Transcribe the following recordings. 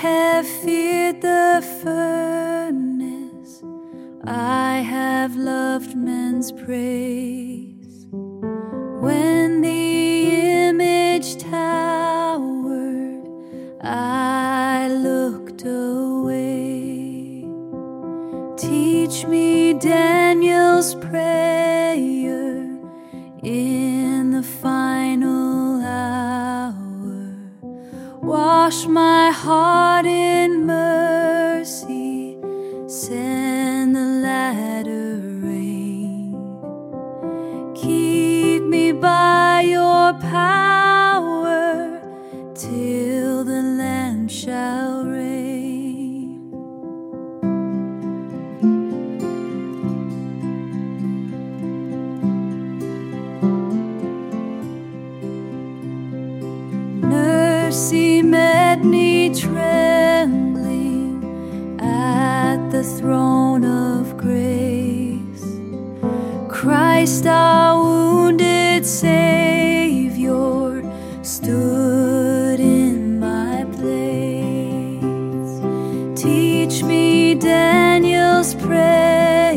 have feared the furnace, I have loved men's praise. When the image towered, I looked away. Teach me Daniel's prayer in the final hour. Wash my heart in mercy, send the latter rain. Keep me by your power till the Lamb shall reign. Mercy met me trembling at the throne of grace. Christ, our wounded Savior, stood in my place. Teach me Daniel's prayer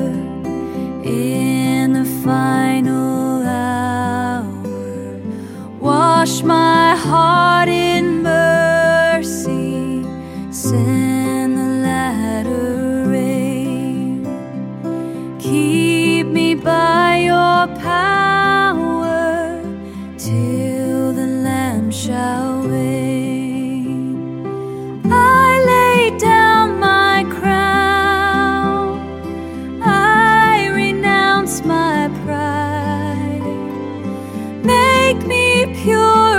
in the final hour. Wash my heart in mercy, send the latter rain. Keep me by your power till the Lamb shall reign. I lay down my crown, I renounce my pride. Make me pure